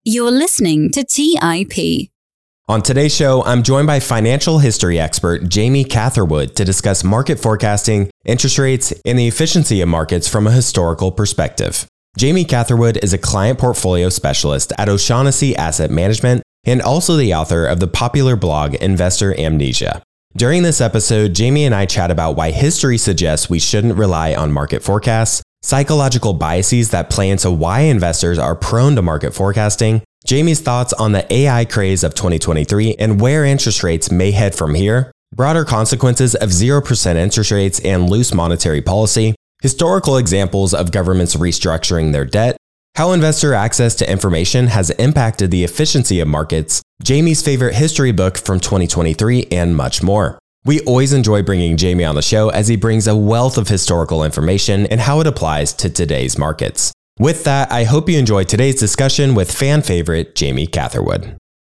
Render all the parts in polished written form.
You're listening to TIP. On today's show, I'm joined by financial history expert Jamie Catherwood to discuss market forecasting, interest rates, and the efficiency of markets from a historical perspective. Jamie Catherwood is a client portfolio specialist at O'Shaughnessy Asset Management and also the author of the popular blog Investor Amnesia. During this episode, Jamie and I chat about why history suggests we shouldn't rely on market forecasts, psychological biases that play into why investors are prone to market forecasting, Jamie's thoughts on the AI craze of 2023 and where interest rates may head from here, broader consequences of 0% interest rates and loose monetary policy, historical examples of governments restructuring their debt, how investor access to information has impacted the efficiency of markets, Jamie's favorite history book from 2023, and much more. We always enjoy bringing Jamie on the show as he brings a wealth of historical information and how it applies to today's markets. With that, I hope you enjoy today's discussion with fan favorite Jamie Catherwood.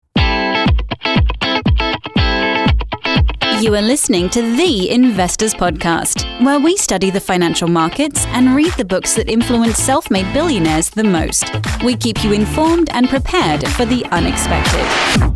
You are listening to The Investors Podcast, where we study the financial markets and read the books that influence self-made billionaires the most. We keep you informed and prepared for the unexpected.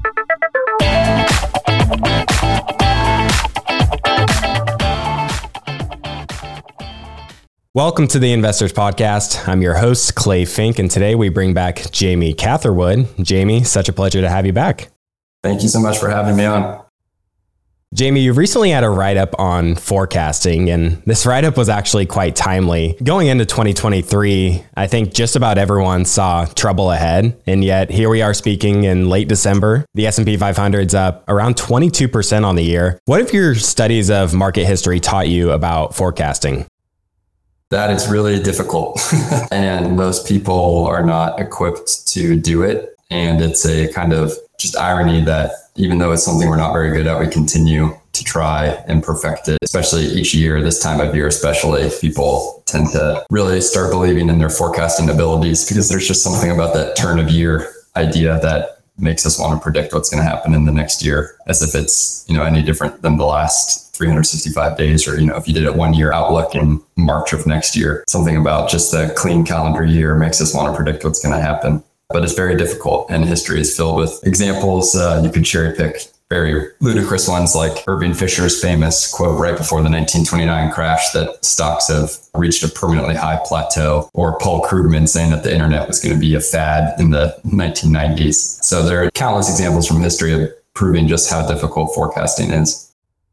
Welcome to the Investors Podcast. I'm your host, Clay Fink, and today we bring back Jamie Catherwood. Jamie, such a pleasure to have you back. Thank you so much for having me on. Jamie, you recently had a write-up on forecasting, and this write-up was actually quite timely. Going into 2023, I think just about everyone saw trouble ahead, and yet here we are speaking in late December. The S&P 500's up around 22% on the year. What have your studies of market history taught you about forecasting? That is really difficult, and most people are not equipped to do it. And it's a kind of just irony that even though it's something we're not very good at, we continue to try and perfect it, especially each year, this time of year especially. People tend to really start believing in their forecasting abilities because there's just something about that turn of year idea that makes us want to predict what's going to happen in the next year, as if it's, any different than the last 365 days, or, if you did a 1 year outlook in March of next year. Something about just the clean calendar year makes us want to predict what's going to happen. But it's very difficult, and history is filled with examples. You could cherry pick very ludicrous ones like Irving Fisher's famous quote right before the 1929 crash that stocks have reached a permanently high plateau, or Paul Krugman saying that the internet was going to be a fad in the 1990s. So there are countless examples from history of proving just how difficult forecasting is.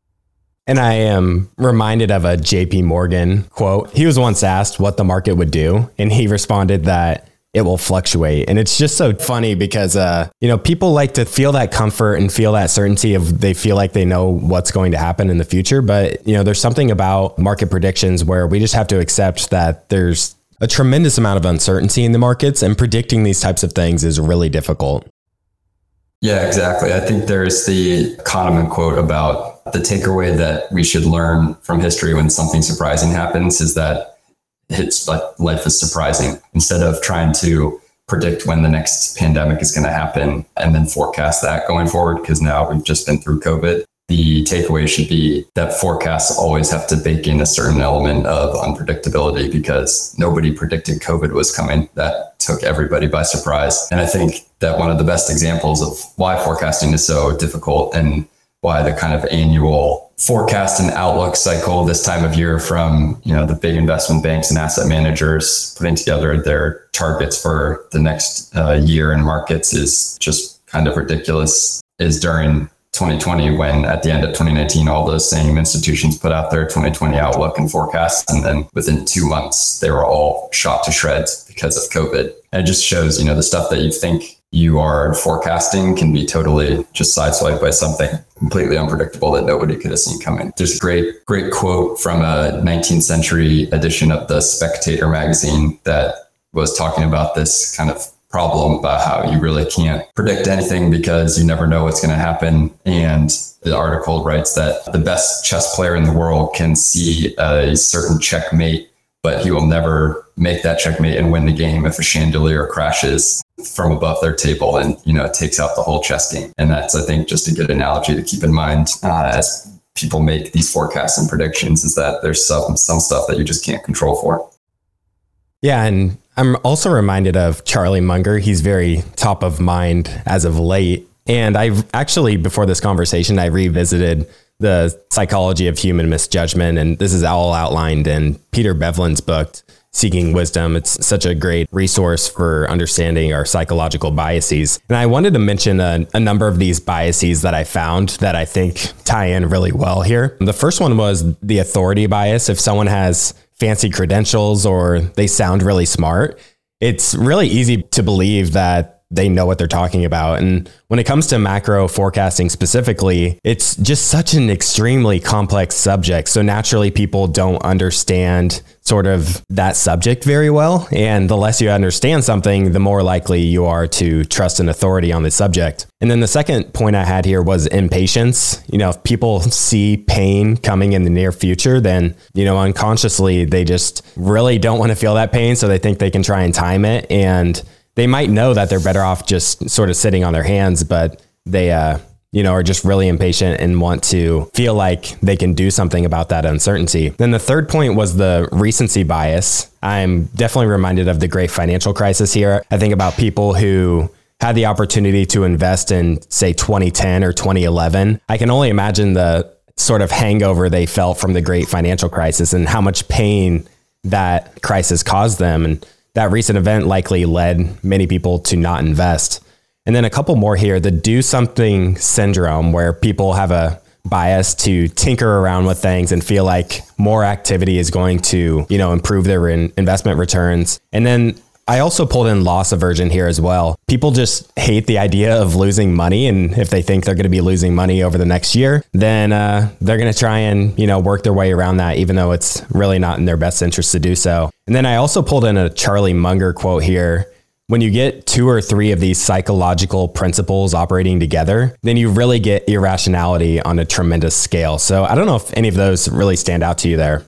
And I am reminded of a JP Morgan quote. He was once asked what the market would do, and he responded that it will fluctuate. And it's just so funny because, people like to feel that comfort and feel that certainty of they feel like they know what's going to happen in the future. But, there's something about market predictions where we just have to accept that there's a tremendous amount of uncertainty in the markets, and predicting these types of things is really difficult. Yeah, exactly. I think there's the Kahneman quote about the takeaway that we should learn from history when something surprising happens is that it's like life is surprising. Instead of trying to predict when the next pandemic is going to happen and then forecast that going forward, because now we've just been through COVID, the takeaway should be that forecasts always have to bake in a certain element of unpredictability, because nobody predicted COVID was coming. That took everybody by surprise. And I think that one of the best examples of why forecasting is so difficult, and why the kind of annual forecast and outlook cycle this time of year from, the big investment banks and asset managers putting together their targets for the next year in markets is just kind of ridiculous, is during 2020, when at the end of 2019, all those same institutions put out their 2020 outlook and forecasts. And then within 2 months, they were all shot to shreds because of COVID. And it just shows, the stuff that you think you are forecasting can be totally just sideswiped by something completely unpredictable that nobody could have seen coming. There's a great quote from a 19th century edition of the Spectator magazine that was talking about this kind of problem about how you really can't predict anything because you never know what's going to happen. And the article writes that the best chess player in the world can see a certain checkmate, but he will never make that checkmate and win the game if a chandelier crashes from above their table and, it takes out the whole chess game. And that's, I think, just a good analogy to keep in mind as people make these forecasts and predictions, is that there's some stuff that you just can't control for. Yeah. And I'm also reminded of Charlie Munger. He's very top of mind as of late. And I've actually, before this conversation, I revisited the Psychology of Human Misjudgment. And this is all outlined in Peter Bevlin's book, Seeking Wisdom. It's such a great resource for understanding our psychological biases. And I wanted to mention a number of these biases that I found that I think tie in really well here. The first one was the authority bias. If someone has fancy credentials or they sound really smart, it's really easy to believe that they know what they're talking about. And when it comes to macro forecasting specifically, it's just such an extremely complex subject. So naturally, people don't understand sort of that subject very well. And the less you understand something, the more likely you are to trust an authority on the subject. And then the second point I had here was impatience. If people see pain coming in the near future, then, unconsciously, they just really don't want to feel that pain. So they think they can try and time it. And they might know that they're better off just sort of sitting on their hands, but they, are just really impatient and want to feel like they can do something about that uncertainty. Then the third point was the recency bias. I'm definitely reminded of the great financial crisis here. I think about people who had the opportunity to invest in, say, 2010 or 2011. I can only imagine the sort of hangover they felt from the great financial crisis and how much pain that crisis caused them. And that recent event likely led many people to not invest. And then a couple more here, the do something syndrome, where people have a bias to tinker around with things and feel like more activity is going to, improve their investment returns. And then I also pulled in loss aversion here as well. People just hate the idea of losing money. And if they think they're going to be losing money over the next year, then they're going to try and, work their way around that, even though it's really not in their best interest to do so. And then I also pulled in a Charlie Munger quote here. When you get 2 or 3 of these psychological principles operating together, then you really get irrationality on a tremendous scale. So I don't know if any of those really stand out to you there.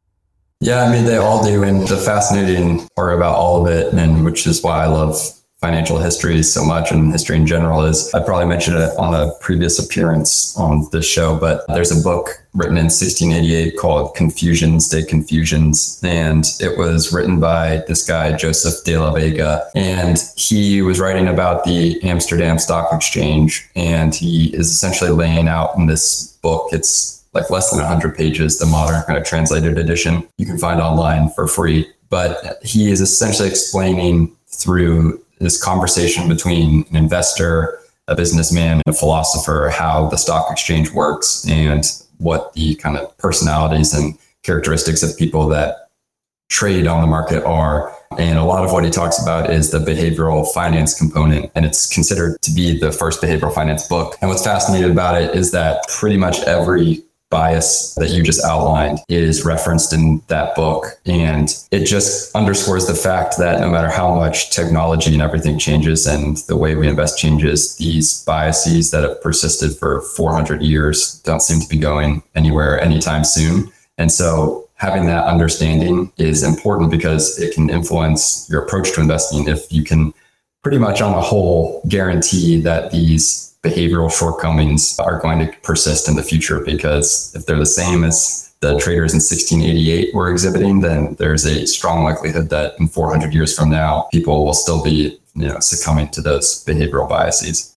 Yeah, they all do. And the fascinating part about all of it, and which is why I love financial history so much and history in general, is I probably mentioned it on a previous appearance on this show, but there's a book written in 1688 called Confusions de Confusions. And it was written by this guy, Joseph de la Vega. And he was writing about the Amsterdam Stock Exchange. And he is essentially laying out in this book, it's like less than 100 pages, the modern kind of translated edition you can find online for free. But he is essentially explaining through this conversation between an investor, a businessman, and a philosopher how the stock exchange works and what the kind of personalities and characteristics of people that trade on the market are. And a lot of what he talks about is the behavioral finance component, and it's considered to be the first behavioral finance book. And what's fascinating about it is that pretty much every bias that you just outlined is referenced in that book. And it just underscores the fact that no matter how much technology and everything changes and the way we invest changes, these biases that have persisted for 400 years don't seem to be going anywhere anytime soon. And so having that understanding is important because it can influence your approach to investing. If you can pretty much on a whole guarantee that these behavioral shortcomings are going to persist in the future, because if they're the same as the traders in 1688 were exhibiting, then there's a strong likelihood that in 400 years from now, people will still be, succumbing to those behavioral biases.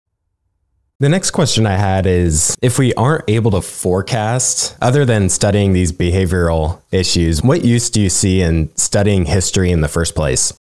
The next question I had is, if we aren't able to forecast, other than studying these behavioral issues, what use do you see in studying history in the first place?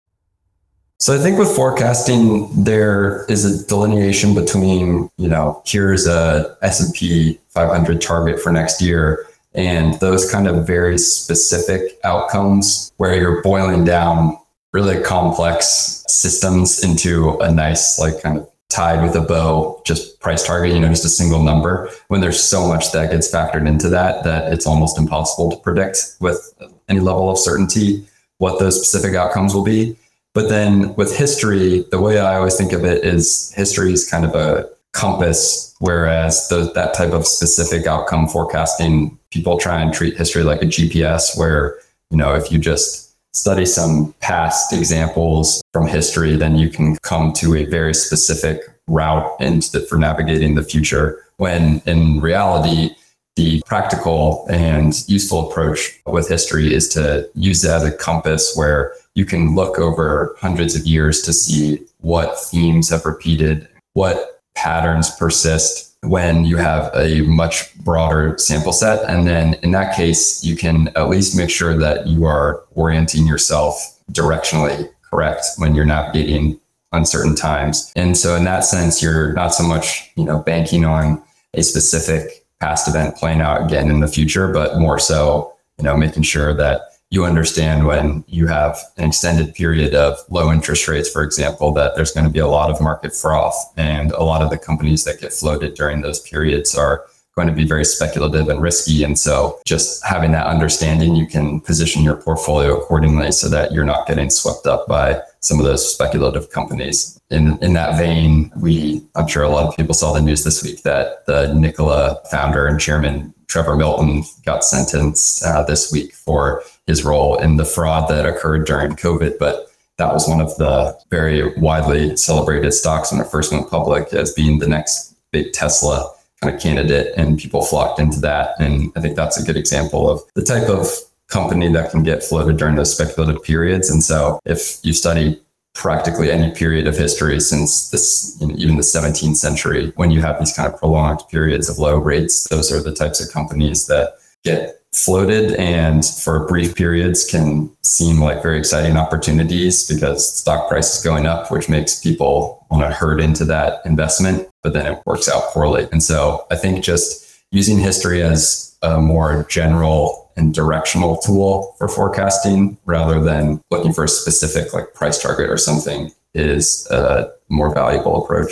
So I think with forecasting, there is a delineation between, here's a S&P 500 target for next year, and those kind of very specific outcomes where you're boiling down really complex systems into a nice, kind of tied with a bow, just price target, just a single number, when there's so much that gets factored into that it's almost impossible to predict with any level of certainty what those specific outcomes will be. But then with history, the way I always think of it is history is kind of a compass, whereas that type of specific outcome forecasting, people try and treat history like a GPS, where, if you just study some past examples from history, then you can come to a very specific route for navigating the future. When in reality, The practical and useful approach with history is to use it as a compass where you can look over hundreds of years to see what themes have repeated, what patterns persist when you have a much broader sample set. And then in that case, you can at least make sure that you are orienting yourself directionally correct when you're navigating uncertain times. And so in that sense, you're not so much, banking on a specific past event playing out again in the future, but more so, making sure that you understand when you have an extended period of low interest rates, for example, that there's going to be a lot of market froth, and a lot of the companies that get floated during those periods are going to be very speculative and risky. And so just having that understanding, you can position your portfolio accordingly so that you're not getting swept up by some of those speculative companies. In that vein, I'm sure a lot of people saw the news this week that the Nikola founder and chairman, Trevor Milton, got sentenced this week for his role in the fraud that occurred during COVID. But that was one of the very widely celebrated stocks when it first went public as being the next big Tesla kind of candidate, and people flocked into that. And I think that's a good example of the type of company that can get floated during those speculative periods. And so if you study practically any period of history since even the 17th century, when you have these kind of prolonged periods of low rates, those are the types of companies that get floated and for brief periods can seem like very exciting opportunities because stock price is going up, which makes people want to herd into that investment, but then it works out poorly. And so I think just using history as a more general and directional tool for forecasting rather than looking for a specific price target or something is a more valuable approach.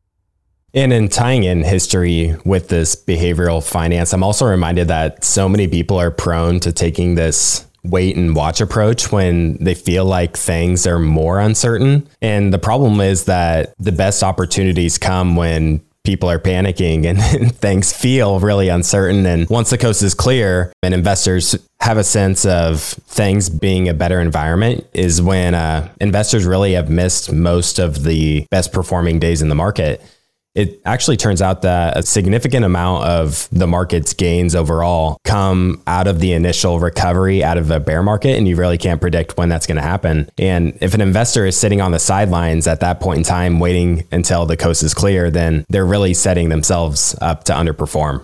And in tying in history with this behavioral finance, I'm also reminded that so many people are prone to taking this wait and watch approach when they feel like things are more uncertain. And the problem is that the best opportunities come when people are panicking and things feel really uncertain. And once the coast is clear and investors have a sense of things being a better environment is when investors really have missed most of the best performing days in the market. It actually turns out that a significant amount of the market's gains overall come out of the initial recovery out of a bear market, and you really can't predict when that's going to happen. And if an investor is sitting on the sidelines at that point in time, waiting until the coast is clear, then they're really setting themselves up to underperform.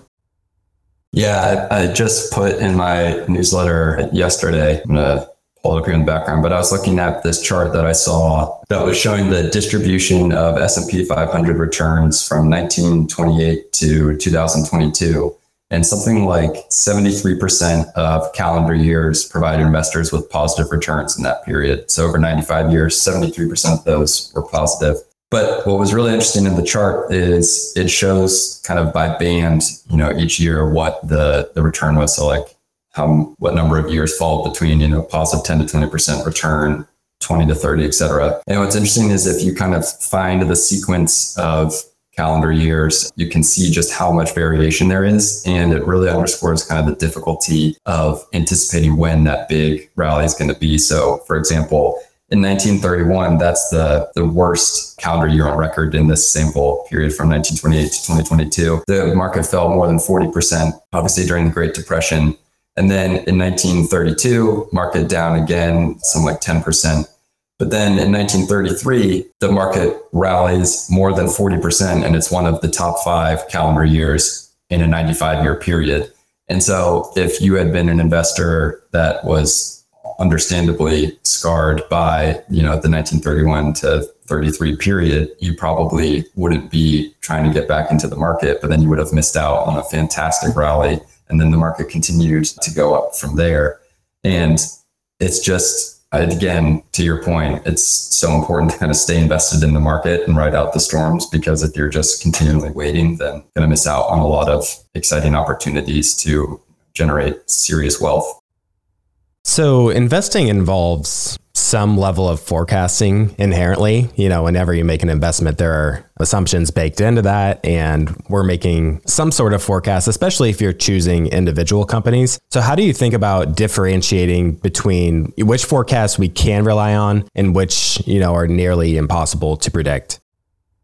Yeah, I just put in my newsletter yesterday, I'm going to pull it up here in the background, but I was looking at this chart that I saw that was showing the distribution of S&P 500 returns from 1928 to 2022. And something like 73% of calendar years provided investors with positive returns in that period. So over 95 years, 73% of those were positive. But what was really interesting in the chart is it shows kind of by band, each year what the return was. So what number of years fall between, positive 10 to 20% return, 20 to 30, et cetera. And what's interesting is if you kind of find the sequence of calendar years, you can see just how much variation there is. And it really underscores kind of the difficulty of anticipating when that big rally is going to be. So for example, in 1931, that's the worst calendar year on record in this sample period from 1928 to 2022. The market fell more than 40%, obviously during the Great Depression. And then in 1932, market down again, some like 10%. But then in 1933, the market rallies more than 40%, and it's one of the top 5 calendar years in a 95-year period. And so if you had been an investor that was understandably scarred by, the 1931 to 33 period, you probably wouldn't be trying to get back into the market, but then you would have missed out on a fantastic rally. And then the market continued to go up from there. And it's just, again, to your point, it's so important to kind of stay invested in the market and ride out the storms, because if you're just continually waiting, then you're going to miss out on a lot of exciting opportunities to generate serious wealth. So investing involves some level of forecasting inherently. Whenever you make an investment, there are assumptions baked into that, and we're making some sort of forecast, especially if you're choosing individual companies. So how do you think about differentiating between which forecasts we can rely on and which, are nearly impossible to predict?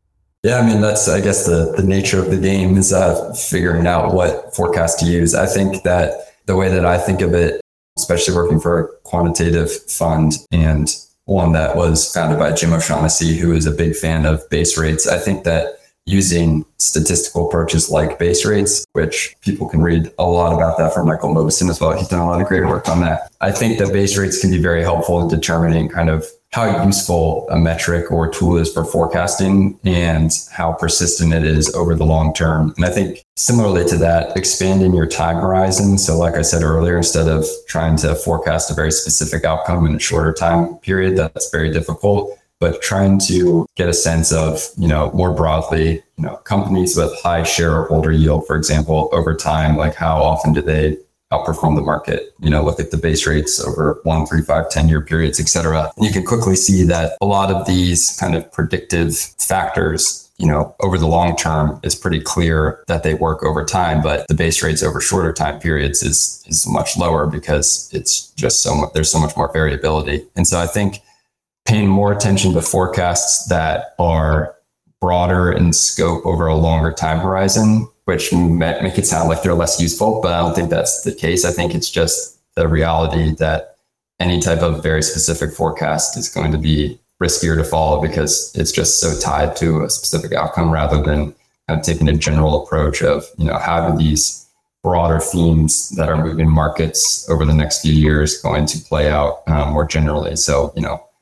Yeah, I mean, that's, I guess, the nature of the game is figuring out what forecast to use. I think that the way that I think of it, especially working for a quantitative fund and one that was founded by Jim O'Shaughnessy, who is a big fan of base rates, I think that using statistical approaches like base rates, which people can read a lot about that from Michael Mauboussin as well. He's done a lot of great work on that. I think that base rates can be very helpful in determining kind of how useful a metric or tool is for forecasting and how persistent it is over the long term. And I think similarly to that, expanding your time horizon. So like I said earlier, instead of trying to forecast a very specific outcome in a shorter time period, that's very difficult. But trying to get a sense of, more broadly, companies with high shareholder yield, for example, over time, like how often do they outperform the market? Look at the base rates over 1, 3, 5, 10-year periods, et cetera. And you can quickly see that a lot of these kind of predictive factors, over the long term is pretty clear that they work over time, but the base rates over shorter time periods is much lower because it's just there's so much more variability. And so I think paying more attention to forecasts that are broader in scope over a longer time horizon, which make it sound like they're less useful, but I don't think that's the case. I think it's just the reality that any type of very specific forecast is going to be riskier to follow because it's just so tied to a specific outcome rather than kind of taking a general approach of, how do these broader themes that are moving markets over the next few years going to play out more generally. So,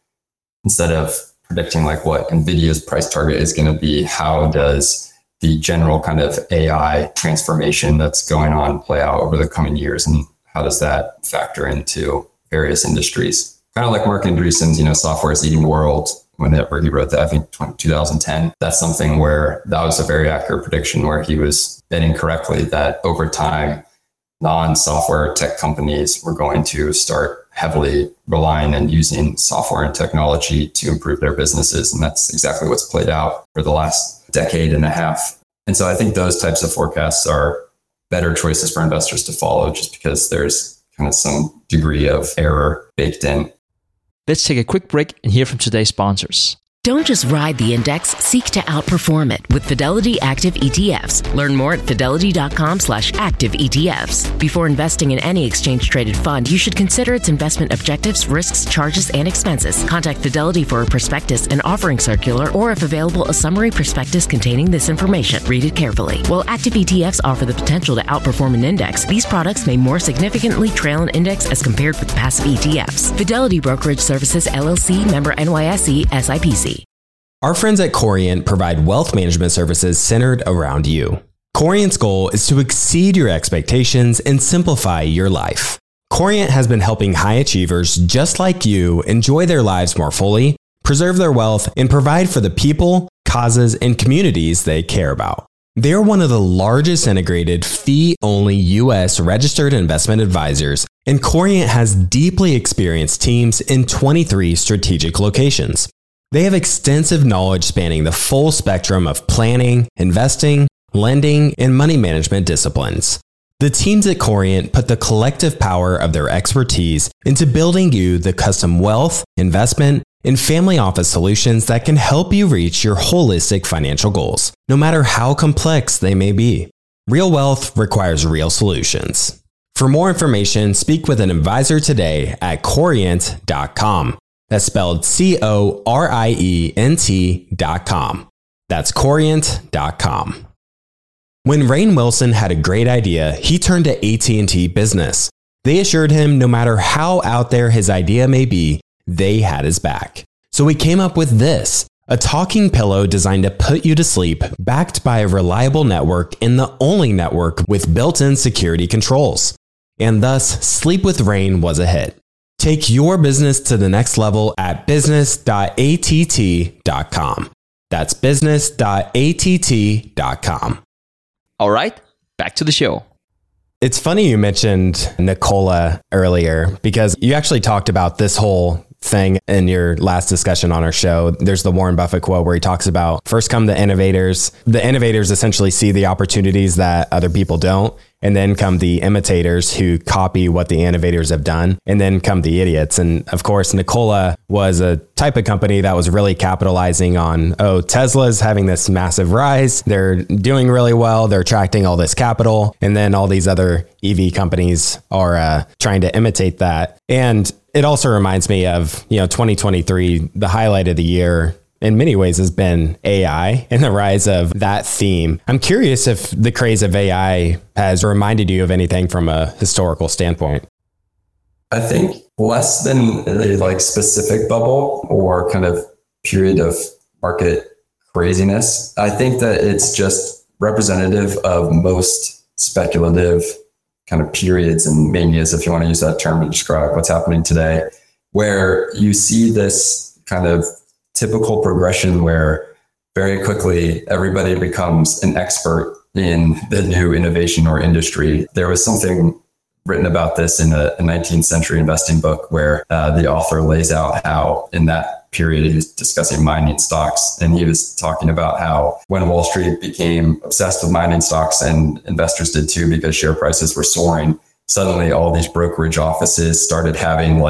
instead of predicting like what NVIDIA's price target is going to be, how does the general kind of AI transformation that's going on play out over the coming years? And how does that factor into various industries? Kind of like Marc Andreessen's, Software is Eating the World, whenever he wrote that, I think 2010. That's something where that was a very accurate prediction where he was betting correctly that over time, non-software tech companies were going to start heavily relying and using software and technology to improve their businesses. And that's exactly what's played out for the last decade and a half. And so I think those types of forecasts are better choices for investors to follow just because there's kind of some degree of error baked in. Let's take a quick break and hear from today's sponsors. Don't just ride the index, seek to outperform it with Fidelity Active ETFs. Learn more at fidelity.com/active ETFs. Before investing in any exchange-traded fund, you should consider its investment objectives, risks, charges, and expenses. Contact Fidelity for a prospectus, an offering circular, or if available, a summary prospectus containing this information. Read it carefully. While active ETFs offer the potential to outperform an index, these products may more significantly trail an index as compared with passive ETFs. Fidelity Brokerage Services, LLC, member NYSE, SIPC. Our friends at Corient provide wealth management services centered around you. Corient's goal is to exceed your expectations and simplify your life. Corient has been helping high achievers just like you enjoy their lives more fully, preserve their wealth, and provide for the people, causes, and communities they care about. They're one of the largest integrated fee-only U.S. registered investment advisors, and Corient has deeply experienced teams in 23 strategic locations. They have extensive knowledge spanning the full spectrum of planning, investing, lending, and money management disciplines. The teams at Corient put the collective power of their expertise into building you the custom wealth, investment, and family office solutions that can help you reach your holistic financial goals, no matter how complex they may be. Real wealth requires real solutions. For more information, speak with an advisor today at Corient.com. That's spelled Corient.com. That's Corient.com. When Rainn Wilson had a great idea, he turned to AT&T Business. They assured him no matter how out there his idea may be, they had his back. So he came up with this, a talking pillow designed to put you to sleep, backed by a reliable network and the only network with built-in security controls. And thus, Sleep with Rainn was a hit. Take your business to the next level at business.att.com. That's business.att.com. All right, back to the show. It's funny you mentioned Nikola earlier because you actually talked about this whole thing in your last discussion on our show. There's the Warren Buffett quote where he talks about first come the innovators. The innovators essentially see the opportunities that other people don't. And then come the imitators who copy what the innovators have done. And then come the idiots. And of course, Nikola was a type of company that was really capitalizing on, Tesla's having this massive rise. They're doing really well. They're attracting all this capital. And then all these other EV companies are trying to imitate that. And it also reminds me of, 2023, the highlight of the year in many ways has been AI and the rise of that theme. I'm curious if the craze of AI has reminded you of anything from a historical standpoint. I think less than a specific bubble or kind of period of market craziness. I think that it's just representative of most speculative kind of periods and manias, if you want to use that term to describe what's happening today, where you see this kind of typical progression where very quickly everybody becomes an expert in the new innovation or industry. There was something written about this in a 19th century investing book where the author lays out how in that period he was discussing mining stocks, and he was talking about how when Wall Street became obsessed with mining stocks, and investors did too because share prices were soaring, suddenly all these brokerage offices started having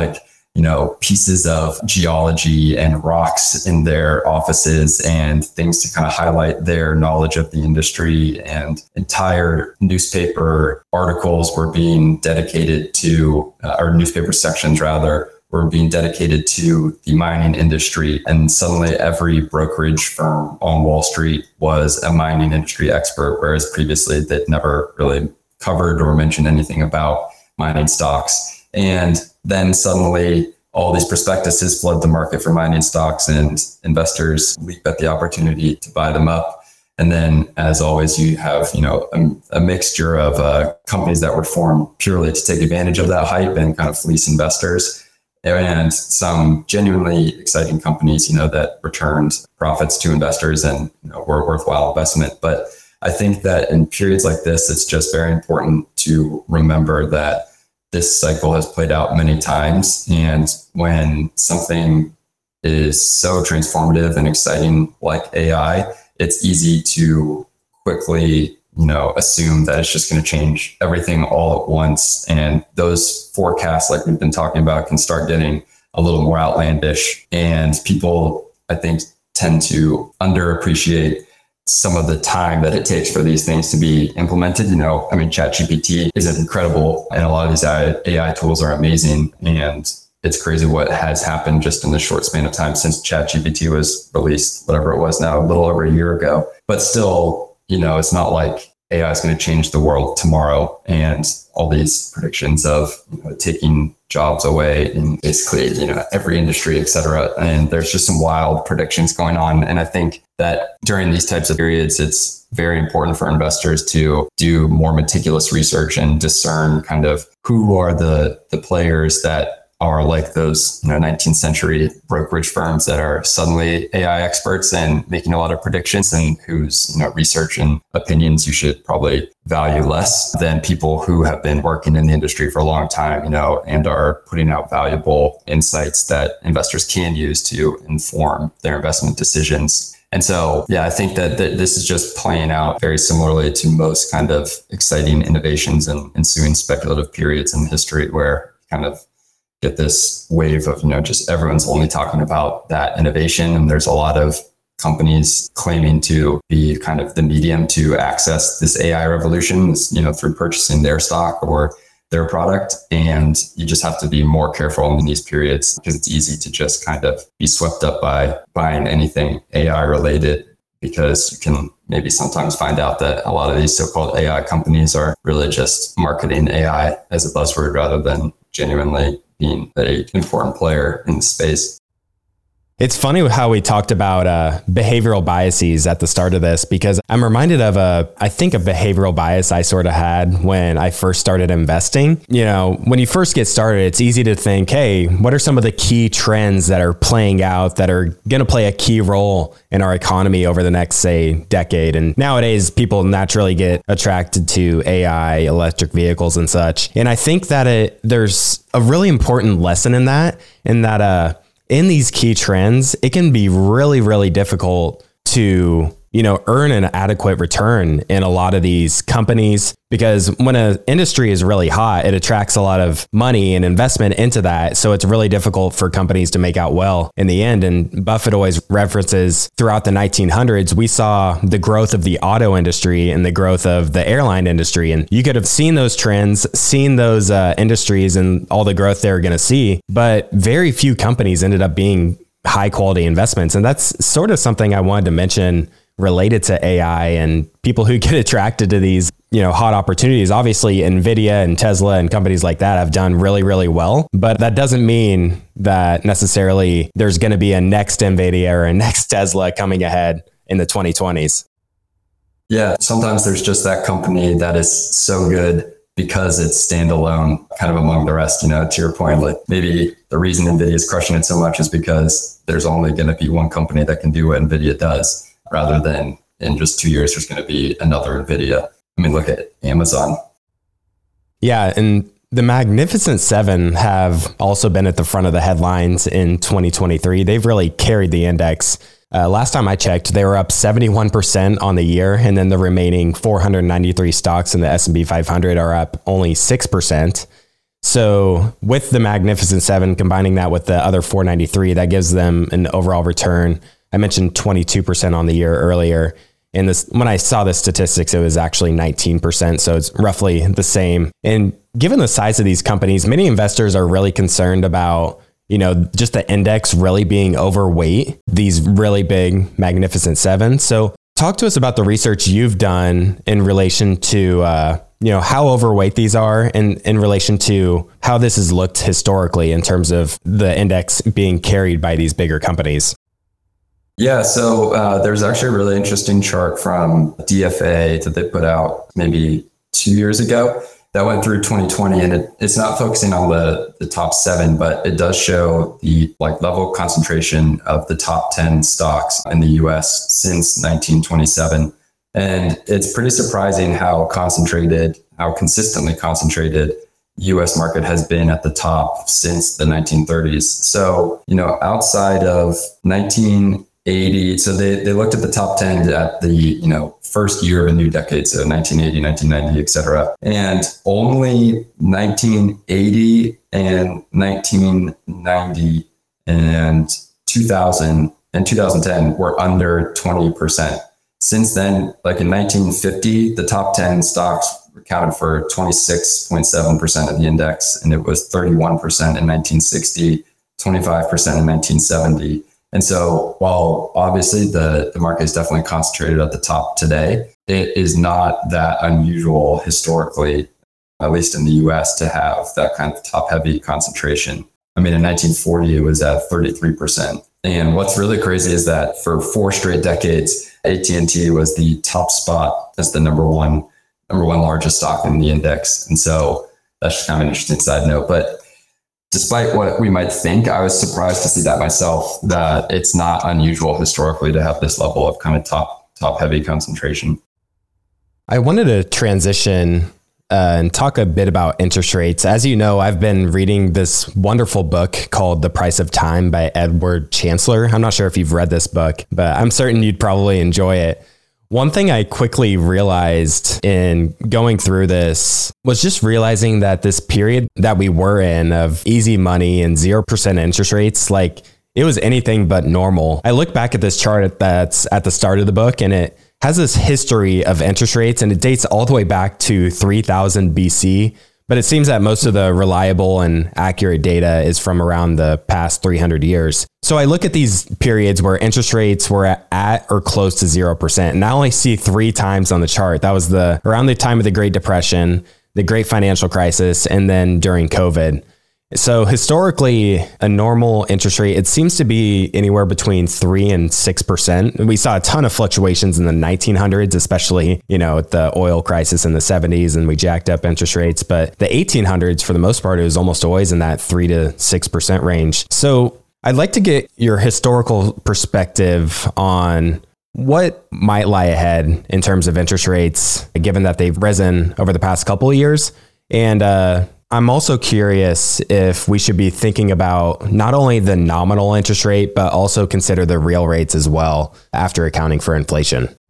pieces of geology and rocks in their offices and things to kind of highlight their knowledge of the industry, and entire newspaper articles were being dedicated to, or newspaper sections rather, were being dedicated to the mining industry. And suddenly every brokerage firm on Wall Street was a mining industry expert, whereas previously they'd never really covered or mentioned anything about mining stocks. And then suddenly all these prospectuses flood the market for mining stocks, and investors leap at the opportunity to buy them up. And then, as always, you have a mixture of companies that were formed purely to take advantage of that hype and kind of fleece investors, and some genuinely exciting companies that returned profits to investors and were a worthwhile investment. But I think that in periods like this, it's just very important to remember that this cycle has played out many times. And when something is so transformative and exciting like AI, it's easy to quickly, assume that it's just going to change everything all at once. And those forecasts, like we've been talking about, can start getting a little more outlandish. And people, I think, tend to underappreciate some of the time that it takes for these things to be implemented. ChatGPT is incredible, and a lot of these AI tools are amazing. And it's crazy what has happened just in the short span of time since ChatGPT was released, whatever it was now, a little over a year ago. But still, it's not like AI is going to change the world tomorrow. And all these predictions of taking jobs away in basically, every industry, et cetera. And there's just some wild predictions going on. And I think that during these types of periods, it's very important for investors to do more meticulous research and discern kind of who are the players that are like those 19th century brokerage firms that are suddenly AI experts and making a lot of predictions, and whose research and opinions you should probably value less than people who have been working in the industry for a long time, and are putting out valuable insights that investors can use to inform their investment decisions. And so, I think that this is just playing out very similarly to most kind of exciting innovations and ensuing speculative periods in history, where kind of get this wave of, just everyone's only talking about that innovation. And there's a lot of companies claiming to be kind of the medium to access this AI revolution, through purchasing their stock or their product. And you just have to be more careful in these periods, because it's easy to just kind of be swept up by buying anything AI related, because you can maybe sometimes find out that a lot of these so-called AI companies are really just marketing AI as a buzzword rather than genuinely being an important player in the space. It's funny how we talked about behavioral biases at the start of this, because I'm reminded of a behavioral bias I sort of had when I first started investing. When you first get started, it's easy to think, hey, what are some of the key trends that are playing out that are going to play a key role in our economy over the next, say, decade? And nowadays, people naturally get attracted to AI, electric vehicles and such. And I think that there's a really important lesson in that, in these key trends, it can be really, really difficult to earn an adequate return in a lot of these companies, because when an industry is really hot, it attracts a lot of money and investment into that. So it's really difficult for companies to make out well in the end. And Buffett always references throughout the 1900s, we saw the growth of the auto industry and the growth of the airline industry. And you could have seen those trends, seen those industries and all the growth they were going to see. But very few companies ended up being high quality investments. And that's sort of something I wanted to mention related to AI and people who get attracted to these, hot opportunities. Obviously, NVIDIA and Tesla and companies like that have done really, really well, but that doesn't mean that necessarily there's going to be a next NVIDIA or a next Tesla coming ahead in the 2020s. Yeah, sometimes there's just that company that is so good because it's standalone, kind of among the rest, to your point, like maybe the reason NVIDIA is crushing it so much is because there's only going to be one company that can do what NVIDIA does, rather than in just 2 years, there's going to be another NVIDIA. I mean, look at Amazon. Yeah. And the Magnificent Seven have also been at the front of the headlines in 2023. They've really carried the index. Last time I checked, they were up 71% on the year. And then the remaining 493 stocks in the S&P 500 are up only 6%. So with the Magnificent Seven, combining that with the other 493, that gives them an overall return. I mentioned 22% on the year earlier. And when I saw the statistics, it was actually 19%. So it's roughly the same. And given the size of these companies, many investors are really concerned about, just the index really being overweight these really big Magnificent Seven. So talk to us about the research you've done in relation to, how overweight these are and in relation to how this has looked historically in terms of the index being carried by these bigger companies. Yeah, so there's actually a really interesting chart from DFA that they put out maybe 2 years ago that went through 2020, and it's not focusing on the top 7, but it does show the level of concentration of the top 10 stocks in the US since 1927. And it's pretty surprising how consistently concentrated US market has been at the top since the 1930s. So, outside of 1980, so they looked at the top 10 at the, first year of a new decade. So 1980, 1990, et cetera. And only 1980 and 1990 and 2000 and 2010 were under 20%. Since then, like in 1950, the top 10 stocks accounted for 26.7% of the index, and it was 31% in 1960, 25% in 1970. And so while obviously the market is definitely concentrated at the top today, it is not that unusual historically, at least in the US, to have that kind of top heavy concentration. I mean, in 1940, it was at 33%. And what's really crazy is that for 4 straight decades, AT&T was the top spot as the number one largest stock in the index. And so that's just kind of an interesting side note. But despite what we might think, I was surprised to see that myself, that it's not unusual historically to have this level of kind of top heavy concentration. I wanted to transition and talk a bit about interest rates. As you know, I've been reading this wonderful book called The Price of Time by Edward Chancellor. I'm not sure if you've read this book, but I'm certain you'd probably enjoy it. One thing I quickly realized in going through this was just realizing that this period that we were in of easy money and 0% interest rates, it was anything but normal. I look back at this chart that's at the start of the book, and it has this history of interest rates, and it dates all the way back to 3000 BC. But it seems that most of the reliable and accurate data is from around the past 300 years. So I look at these periods where interest rates were at or close to 0%. And I only see 3 times on the chart. That was around the time of the Great Depression, the Great Financial Crisis, and then during COVID. So historically, a normal interest rate, it seems to be anywhere between 3 and 6%. We saw a ton of fluctuations in the 1900s, especially, with the oil crisis in the 70s, and we jacked up interest rates. But the 1800s, for the most part, it was almost always in that 3 to 6% range. So I'd like to get your historical perspective on what might lie ahead in terms of interest rates, given that they've risen over the past couple of years. And, I'm also curious if we should be thinking about not only the nominal interest rate, but also consider the real rates as well after accounting for inflation.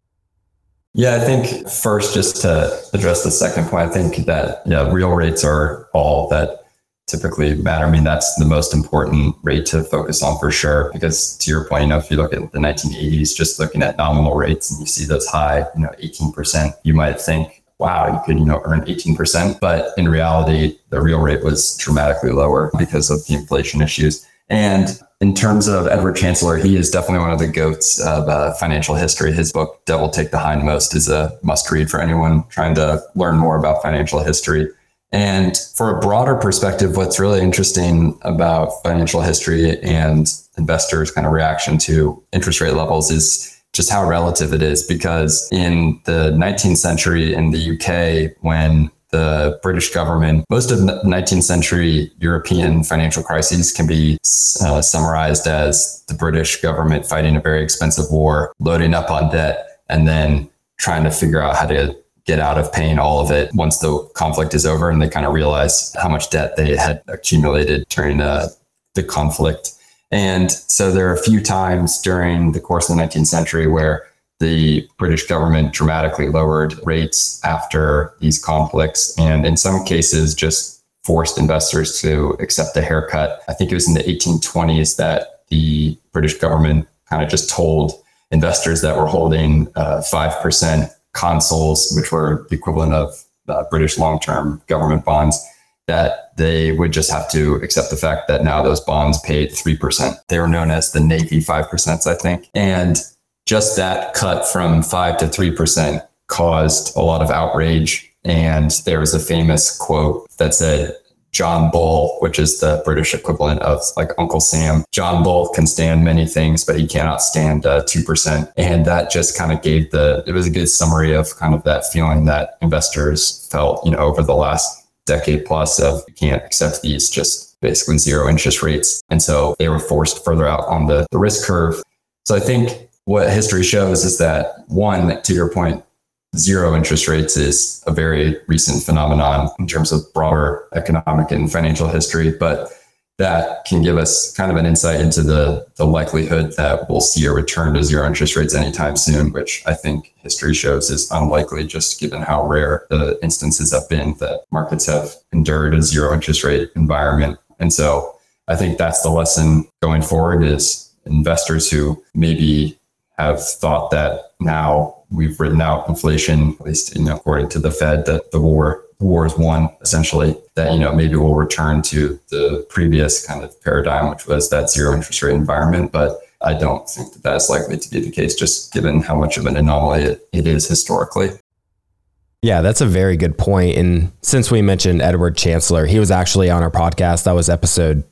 Yeah, I think first, just to address the second point, I think that real rates are all that typically matter. I mean, that's the most important rate to focus on for sure, because to your point, if you look at the 1980s, just looking at nominal rates and you see those high, 18%, you might think, wow, you could, earn 18%. But in reality, the real rate was dramatically lower because of the inflation issues. And in terms of Edward Chancellor, he is definitely one of the goats of financial history. His book, Devil Take the Hindmost, is a must read for anyone trying to learn more about financial history. And for a broader perspective, what's really interesting about financial history and investors' kind of reaction to interest rate levels is just how relative it is. Because in the 19th century in the UK, when the British government, most of the 19th century European financial crises can be summarized as the British government fighting a very expensive war, loading up on debt, and then trying to figure out how to get out of paying all of it once the conflict is over. And they kind of realize how much debt they had accumulated during the conflict. And so there are a few times during the course of the 19th century where the British government dramatically lowered rates after these conflicts, and in some cases just forced investors to accept a haircut. I think it was in the 1820s that the British government kind of just told investors that were holding 5% consols, which were the equivalent of British long-term government bonds, that they would just have to accept the fact that now those bonds paid 3%. They were known as the Navy 5%, I think. And just that cut from 5 to 3% caused a lot of outrage. And there was a famous quote that said, John Bull, which is the British equivalent of like Uncle Sam, John Bull can stand many things, but he cannot stand 2%. And that just kind of gave it was a good summary of kind of that feeling that investors felt, over the last decade plus of you can't accept these just basically zero interest rates. And so they were forced further out on the risk curve. So I think what history shows is that, one, to your point, zero interest rates is a very recent phenomenon in terms of broader economic and financial history, but that can give us kind of an insight into the likelihood that we'll see a return to zero interest rates anytime soon, which I think history shows is unlikely, just given how rare the instances have been that markets have endured a zero interest rate environment. And so I think that's the lesson going forward, is investors who maybe have thought that now we've written out inflation, at least according to the Fed, that the war is won, essentially, that maybe we'll return to the previous kind of paradigm, which was that zero interest rate environment. But I don't think that that's likely to be the case, just given how much of an anomaly it is historically. Yeah, that's a very good point. And since we mentioned Edward Chancellor, he was actually on our podcast. That was episode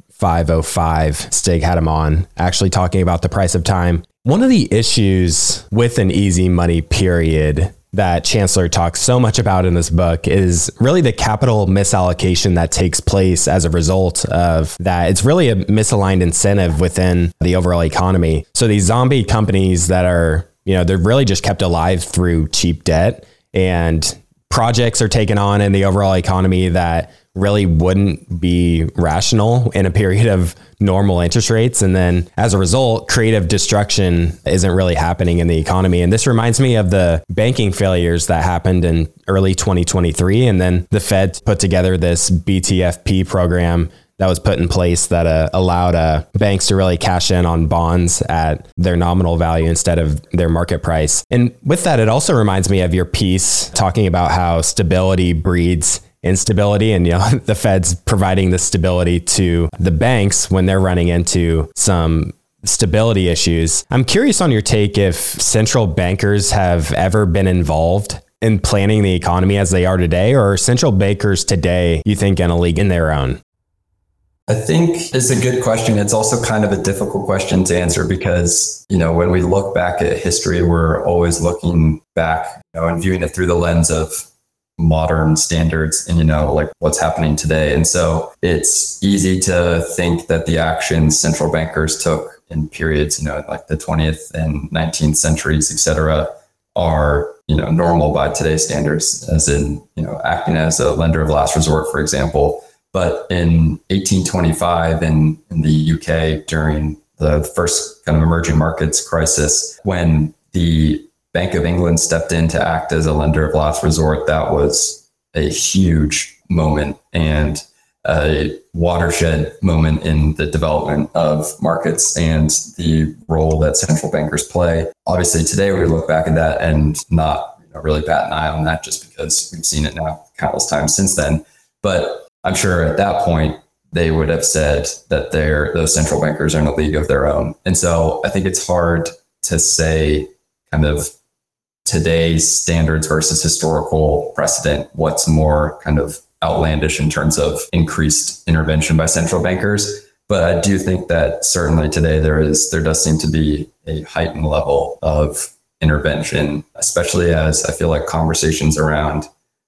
505. Stig had him on, actually talking about the price of time. One of the issues with an easy money period that Chancellor talks so much about in this book is really the capital misallocation that takes place as a result of that. It's really a misaligned incentive within the overall economy. So these zombie companies that are, they're really just kept alive through cheap debt, and projects are taken on in the overall economy that really wouldn't be rational in a period of normal interest rates. And then as a result, creative destruction isn't really happening in the economy. And this reminds me of the banking failures that happened in early 2023. And then the Fed put together this BTFP program that was put in place that allowed banks to really cash in on bonds at their nominal value instead of their market price. And with that, it also reminds me of your piece talking about how stability breeds instability, and the Fed's providing the stability to the banks when they're running into some stability issues. I'm curious on your take if central bankers have ever been involved in planning the economy as they are today, or are central bankers today, you think, in a league in their own? I think it's a good question. It's also kind of a difficult question to answer because, when we look back at history, we're always looking back, and viewing it through the lens of modern standards and, like what's happening today. And so it's easy to think that the actions central bankers took in periods, like the 20th and 19th centuries, et cetera, are, normal by today's standards, as in, acting as a lender of last resort, for example. But in 1825 in the UK, during the first kind of emerging markets crisis, when the Bank of England stepped in to act as a lender of last resort, that was a huge moment and a watershed moment in the development of markets and the role that central bankers play. Obviously, today we look back at that and not really bat an eye on that just because we've seen it now countless times since then. But I'm sure at that point, they would have said that those central bankers are in a league of their own. And so I think it's hard to say kind of today's standards versus historical precedent, what's more kind of outlandish in terms of increased intervention by central bankers. But I do think that certainly today there does seem to be a heightened level of intervention, especially as I feel like conversations around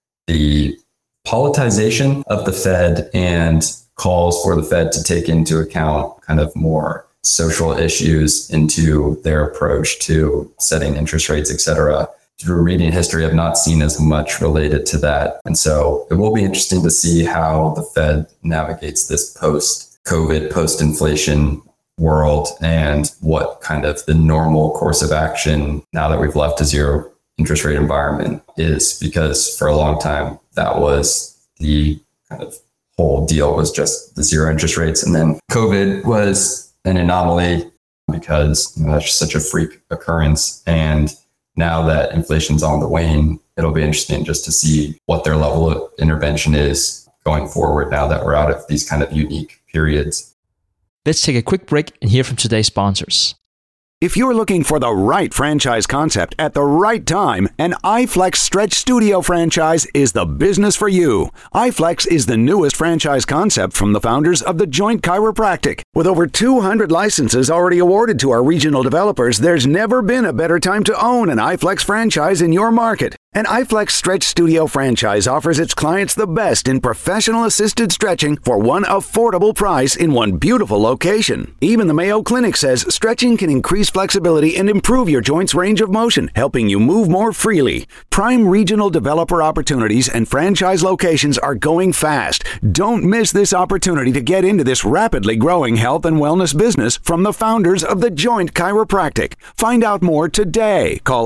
the politicization of the Fed and calls for the Fed to take into account kind of more social issues into their approach to setting interest rates, et cetera. Through reading history, I've not seen as much related to that. And so it will be interesting to see how the Fed navigates this post-COVID, post-inflation world and what kind of the normal course of action now that we've left a zero interest rate environment is, because for a long time, that was the kind of whole deal, was just the zero interest rates. And then COVID was an anomaly because that's just such a freak occurrence. And now that inflation's on the wane, it'll be interesting just to see what their level of intervention is going forward now that we're out of these kind of unique periods. Let's take a quick break and hear from today's sponsors. If you're looking for the right franchise concept at the right time, an iFlex Stretch Studio franchise is the business for you. iFlex is the newest franchise concept from the founders of The Joint Chiropractic. With over 200 licenses already awarded to our regional developers, there's never been a better time to own an iFlex franchise in your market. An iFlex Stretch Studio franchise offers its clients the best in professional assisted stretching for one affordable price in one beautiful location. Even the Mayo Clinic says stretching can increase flexibility and improve your joints' range of motion, helping you move more freely. Prime regional developer opportunities and franchise locations are going fast. Don't miss this opportunity to get into this rapidly growing health and wellness business from the founders of The Joint Chiropractic. Find out more today. Call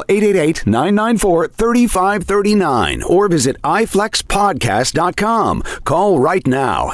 888-994-3539 or visit iflexpodcast.com. Call right now,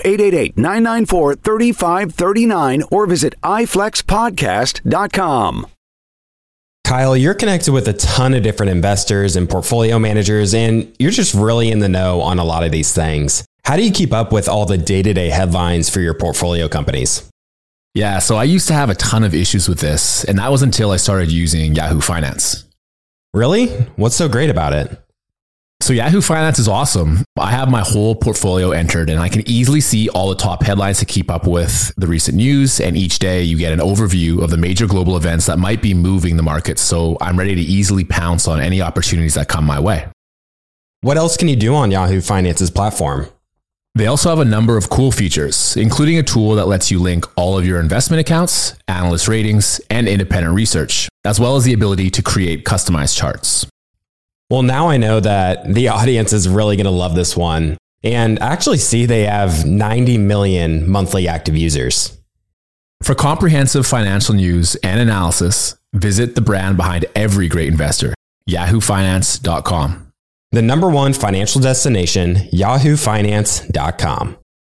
888-994-3539 or visit iflexpodcast.com. Kyle, you're connected with a ton of different investors and portfolio managers, and you're just really in the know on a lot of these things. How do you keep up with all the day-to-day headlines for your portfolio companies? Yeah, so I used to have a ton of issues with this, and that was until I started using Yahoo Finance. Really? What's so great about it? So Yahoo Finance is awesome. I have my whole portfolio entered and I can easily see all the top headlines to keep up with the recent news. And each day you get an overview of the major global events that might be moving the markets. So I'm ready to easily pounce on any opportunities that come my way. What else can you do on Yahoo Finance's platform? They also have a number of cool features, including a tool that lets you link all of your investment accounts, analyst ratings, and independent research, as well as the ability to create customized charts. Well, now I know that the audience is really going to love this one. And I actually see they have 90 million monthly active users. For comprehensive financial news and analysis, visit the brand behind every great investor, yahoofinance.com. The number one financial destination, yahoofinance.com.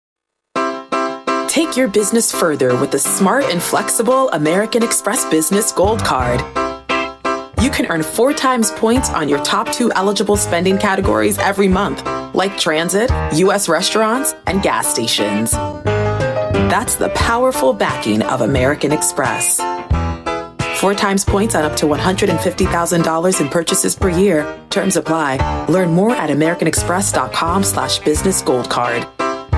Take your business further with the smart and flexible American Express Business Gold Card. You can earn 4 times points on your top 2 eligible spending categories every month, like transit, U.S. restaurants, and gas stations. That's the powerful backing of American Express. 4 times points on up to $150,000 in purchases per year. Terms apply. Learn more at americanexpress.com/business gold card.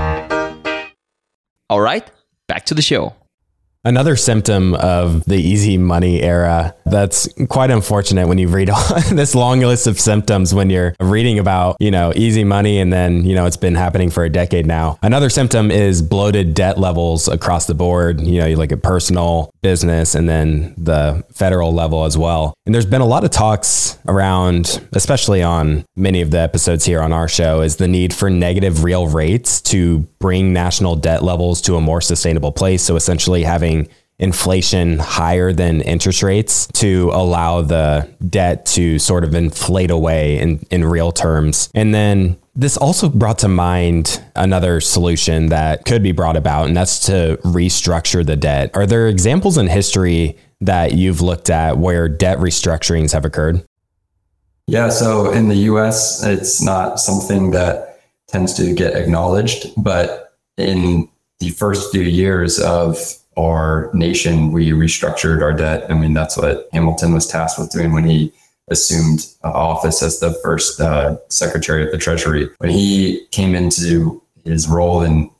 All right, back to the show. Another symptom of the easy money era that's quite unfortunate when you read this long list of symptoms when you're reading about, easy money and then, it's been happening for a decade now. Another symptom is bloated debt levels across the board. You look at personal, business, and then the federal level as well. And there's been a lot of talks around, especially on many of the episodes here on our show, is the need for negative real rates to bring national debt levels to a more sustainable place. So essentially having inflation higher than interest rates to allow the debt to sort of inflate away in real terms. And then this also brought to mind another solution that could be brought about, and that's to restructure the debt. Are there examples in history that you've looked at where debt restructurings have occurred? Yeah, so in the US, it's not something that tends to get acknowledged, but in the first few years of our nation, we restructured our debt. I mean, that's what Hamilton was tasked with doing when he assumed office as the first Secretary of the Treasury. When he came into his role in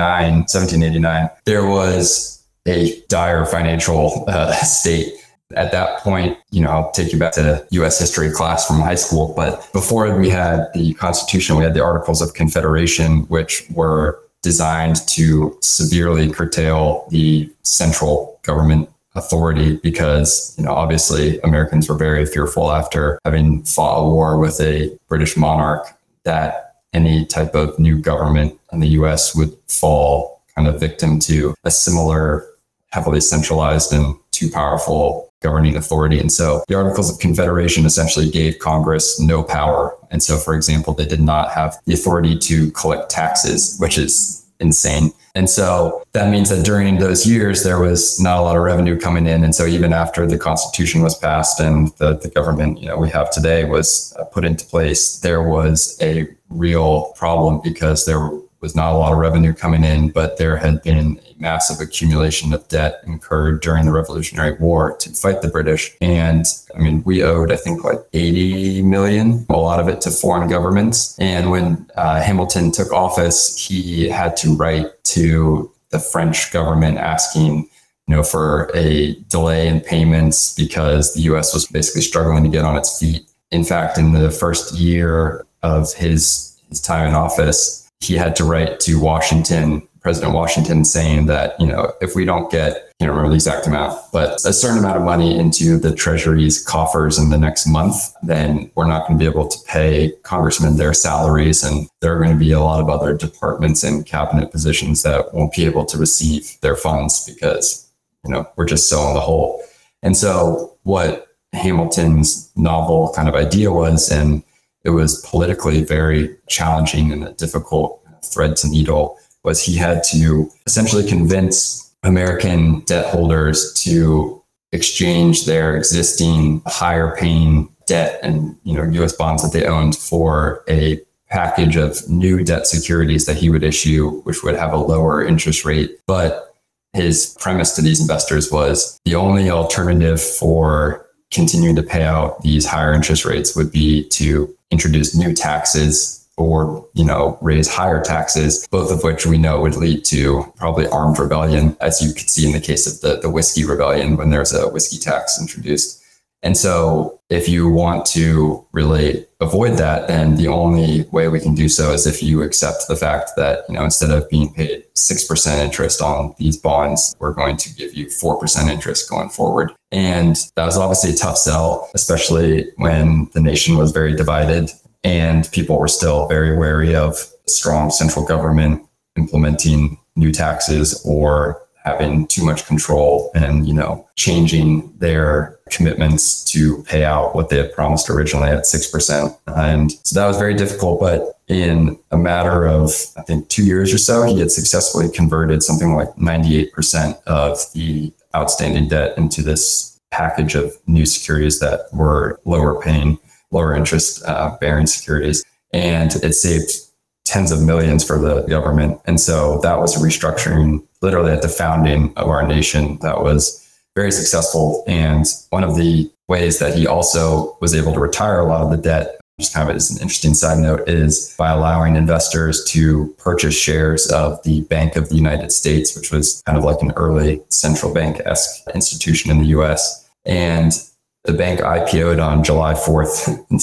1789, there was a dire financial state. At that point, I'll take you back to U.S. history class from high school. But before we had the Constitution, we had the Articles of Confederation, which were designed to severely curtail the central government authority because, obviously Americans were very fearful after having fought a war with a British monarch that any type of new government in the U.S. would fall kind of victim to a similar heavily centralized and too powerful governing authority. And so the Articles of Confederation essentially gave Congress no power. And so, for example, they did not have the authority to collect taxes, which is insane. And so that means that during those years, there was not a lot of revenue coming in. And so even after the Constitution was passed and the government, we have today was put into place, there was a real problem because there was not a lot of revenue coming in, but there had been a massive accumulation of debt incurred during the Revolutionary War to fight the British. And we owed, I think, like 80 million, a lot of it to foreign governments. And when Hamilton took office, he had to write to the French government asking, for a delay in payments because the US was basically struggling to get on its feet. In fact, in the first year of his time in office, he had to write to President Washington, saying that, if we don't get, I can't remember the exact amount, but a certain amount of money into the Treasury's coffers in the next month, then we're not going to be able to pay congressmen their salaries. And there are going to be a lot of other departments and cabinet positions that won't be able to receive their funds because, we're just so in the hole. And so what Hamilton's novel kind of idea was, and it was politically very challenging and a difficult thread to needle, was he had to essentially convince American debt holders to exchange their existing higher paying debt and, US bonds that they owned for a package of new debt securities that he would issue, which would have a lower interest rate. But his premise to these investors was the only alternative for continuing to pay out these higher interest rates would be to introduce new taxes or, raise higher taxes, both of which we know would lead to probably armed rebellion, as you could see in the case of the whiskey rebellion when there's a whiskey tax introduced. And so if you want to really avoid that, then the only way we can do so is if you accept the fact that, instead of being paid 6% interest on these bonds, we're going to give you 4% interest going forward. And that was obviously a tough sell, especially when the nation was very divided and people were still very wary of strong central government implementing new taxes or having too much control and, changing their commitments to pay out what they had promised originally at 6%. And so that was very difficult. But in a matter of, I think, 2 years or so, he had successfully converted something like 98% of the outstanding debt into this package of new securities that were lower paying, lower interest bearing securities. And it saved tens of millions for the government. And so that was a restructuring literally at the founding of our nation that was very successful. And one of the ways that he also was able to retire a lot of the debt, just kind of as an interesting side note, is by allowing investors to purchase shares of the Bank of the United States, which was kind of like an early central bank-esque institution in the US. And the bank IPO'd on July 4th, in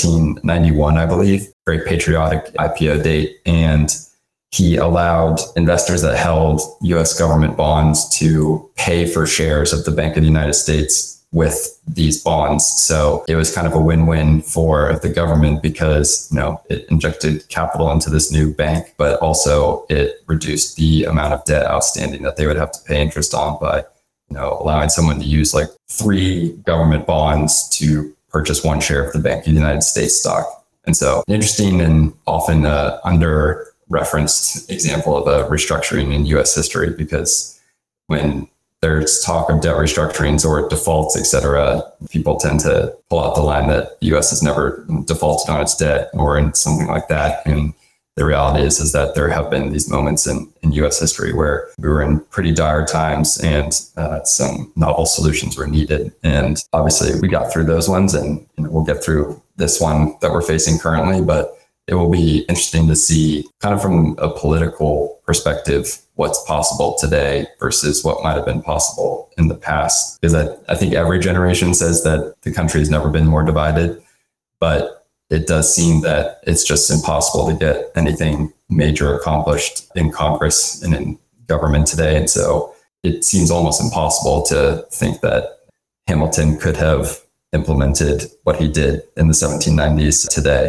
1791, I believe, very patriotic IPO date. And he allowed investors that held US government bonds to pay for shares of the Bank of the United States with these bonds. So it was kind of a win-win for the government because, it injected capital into this new bank, but also it reduced the amount of debt outstanding that they would have to pay interest on by allowing someone to use like 3 government bonds to purchase 1 share of the Bank of the United States stock. And so interesting and often under referenced example of a restructuring in US history, because when there's talk of debt restructurings or defaults, et cetera, people tend to pull out the line that the US has never defaulted on its debt or in something like that. And the reality is that there have been these moments in US history where we were in pretty dire times and some novel solutions were needed. And obviously we got through those ones, and we'll get through this one that we're facing currently, but it will be interesting to see kind of from a political perspective what's possible today versus what might have been possible in the past. Because I think every generation says that the country has never been more divided, but it does seem that it's just impossible to get anything major accomplished in Congress and in government today. And so it seems almost impossible to think that Hamilton could have implemented what he did in the 1790s today.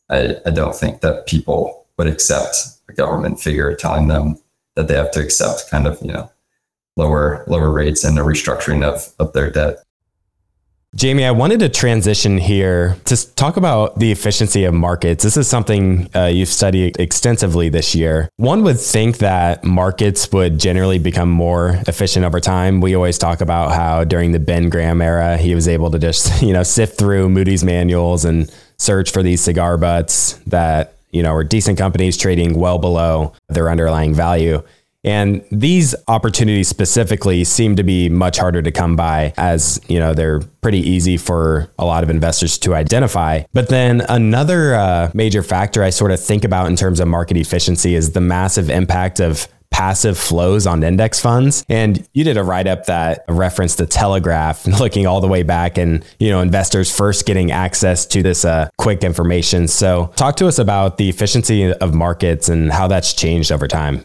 I don't think that people would accept a government figure telling them that they have to accept kind of, lower rates and a restructuring of their debt. Jamie, I wanted to transition here to talk about the efficiency of markets. This is something you've studied extensively this year. One would think that markets would generally become more efficient over time. We always talk about how during the Ben Graham era, he was able to just, sift through Moody's manuals and search for these cigar butts that, are decent companies trading well below their underlying value. And these opportunities specifically seem to be much harder to come by, as they're pretty easy for a lot of investors to identify. But then another major factor I sort of think about in terms of market efficiency is the massive impact of passive flows on index funds. And you did a write-up that referenced the Telegraph, looking all the way back and, investors first getting access to this quick information. So talk to us about the efficiency of markets and how that's changed over time.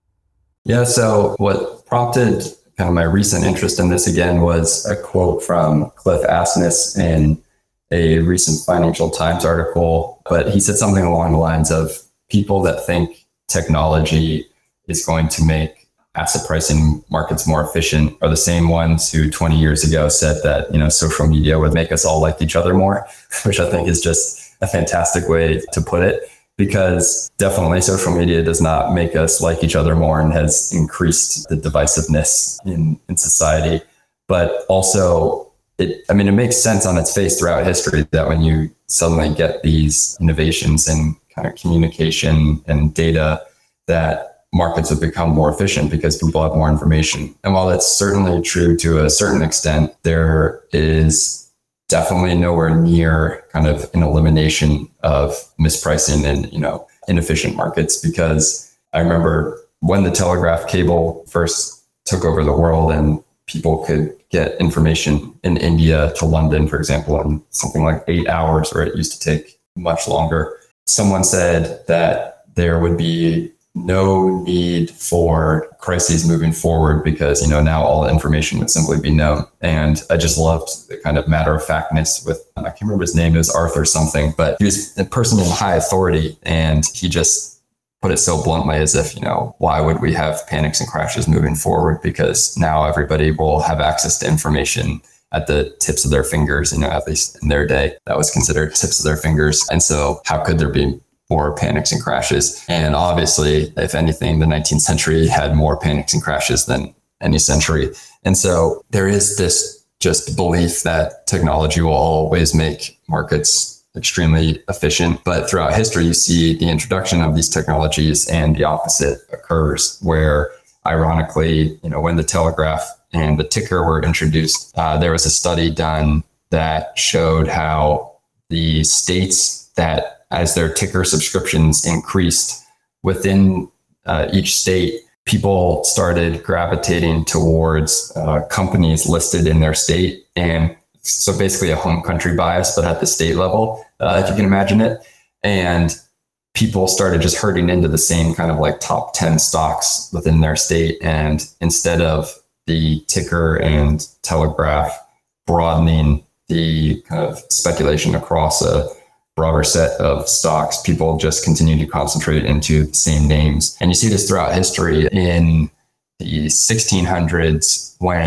Yeah, so what prompted kind of my recent interest in this again was a quote from Cliff Asness in a recent Financial Times article. But he said something along the lines of people that think technology is going to make asset pricing markets more efficient are the same ones who 20 years ago said that, social media would make us all like each other more, which I think is just a fantastic way to put it. Because definitely social media does not make us like each other more and has increased the divisiveness in society. But also, it makes sense on its face throughout history that when you suddenly get these innovations in kind of communication and data, that markets have become more efficient because people have more information. And while that's certainly true to a certain extent, there is definitely nowhere near kind of an elimination of mispricing and, inefficient markets. Because I remember when the telegraph cable first took over the world and people could get information in India to London, for example, in something like 8 hours, where it used to take much longer. Someone said that there would be no need for crises moving forward because, now all the information would simply be known. And I just loved the kind of matter of factness with, I can't remember his name, it was Arthur something, but he was a person in high authority. And he just put it so bluntly as if, why would we have panics and crashes moving forward? Because now everybody will have access to information at the tips of their fingers, at least in their day, that was considered tips of their fingers. And so how could there be more panics and crashes? And obviously, if anything, the 19th century had more panics and crashes than any century. And so there is this just belief that technology will always make markets extremely efficient. But throughout history, you see the introduction of these technologies and the opposite occurs, where ironically, when the telegraph and the ticker were introduced, there was a study done that showed how the states that, as their ticker subscriptions increased within each state, people started gravitating towards companies listed in their state. And so basically a home country bias, but at the state level, if you can imagine it. And people started just herding into the same kind of like top 10 stocks within their state. And instead of the ticker and telegraph broadening the kind of speculation across a broader set of stocks, people just continue to concentrate into the same names. And you see this throughout history. In the 1600s, when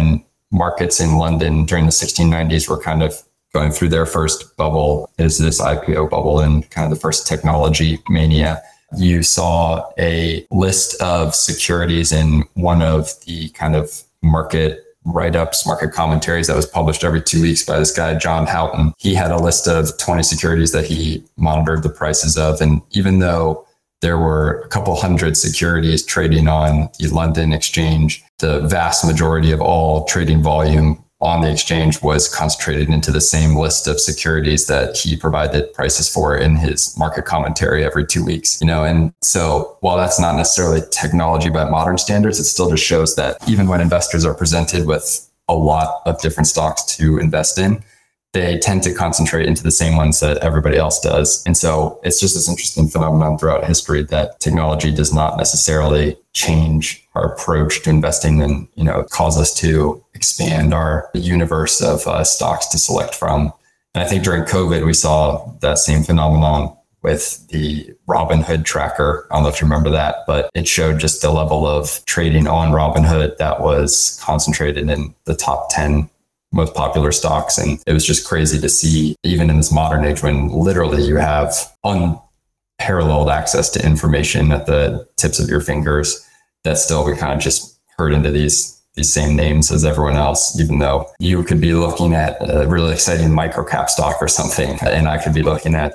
markets in London during the 1690s were kind of going through their first bubble, is this IPO bubble and kind of the first technology mania. You saw a list of securities in one of the kind of market write-ups, market commentaries that was published every 2 weeks by this guy, John Houghton. He had a list of 20 securities that he monitored the prices of. And even though there were a couple hundred securities trading on the London exchange, the vast majority of all trading volume on the exchange was concentrated into the same list of securities that he provided prices for in his market commentary every 2 weeks. And so while that's not necessarily technology by modern standards, it still just shows that even when investors are presented with a lot of different stocks to invest in, they tend to concentrate into the same ones that everybody else does. And so it's just this interesting phenomenon throughout history that technology does not necessarily change our approach to investing and, cause us to expand our universe of stocks to select from. And I think during COVID, we saw that same phenomenon with the Robinhood tracker. I don't know if you remember that, but it showed just the level of trading on Robinhood that was concentrated in the top 10 most popular stocks. And it was just crazy to see, even in this modern age when literally you have unparalleled access to information at the tips of your fingers, that still we kind of just herd into these same names as everyone else, even though you could be looking at a really exciting micro cap stock or something, and I could be looking at,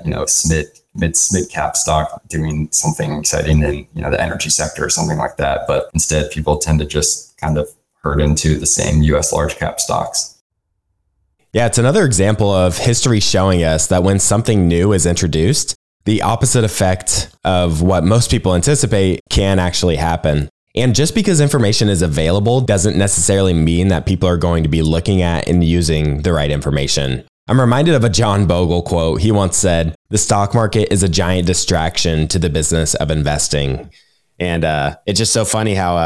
mid cap stock doing something exciting in, the energy sector or something like that. But instead, people tend to just kind of herd into the same US large cap stocks. Yeah, it's another example of history showing us that when something new is introduced, the opposite effect of what most people anticipate can actually happen. And just because information is available doesn't necessarily mean that people are going to be looking at and using the right information. I'm reminded of a John Bogle quote. He once said, "The stock market is a giant distraction to the business of investing." And it's just so funny how,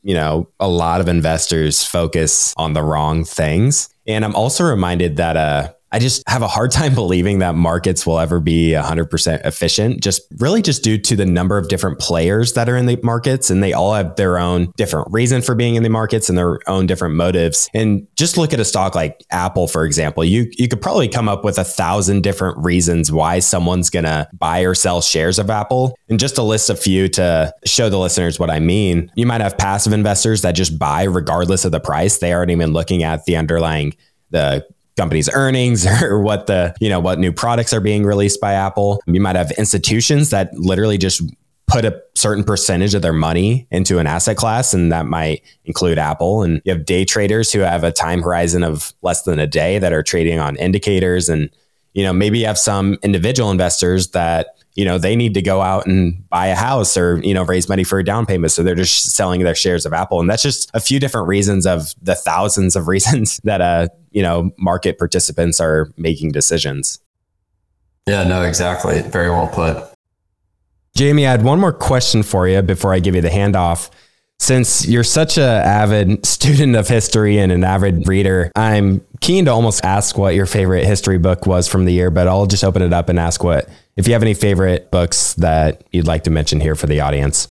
a lot of investors focus on the wrong things. And I'm also reminded that I just have a hard time believing that markets will ever be 100% efficient, just due to the number of different players that are in the markets. And they all have their own different reason for being in the markets and their own different motives. And just look at a stock like Apple, for example. You could probably come up with 1,000 different reasons why someone's going to buy or sell shares of Apple. And just to list a few to show the listeners what I mean, you might have passive investors that just buy regardless of the price. They aren't even looking at the underlying, the company's earnings or what what new products are being released by Apple. You might have institutions that literally just put a certain percentage of their money into an asset class, and that might include Apple. And you have day traders who have a time horizon of less than a day that are trading on indicators. And, maybe you have some individual investors that, they need to go out and buy a house or, raise money for a down payment. So they're just selling their shares of Apple. And that's just a few different reasons of the thousands of reasons that, market participants are making decisions. Yeah, no, exactly. Very well put. Jamie, I had one more question for you before I give you the handoff. Since you're such an avid student of history and an avid reader, I'm keen to almost ask what your favorite history book was from the year, but I'll just open it up and ask if you have any favorite books that you'd like to mention here for the audience.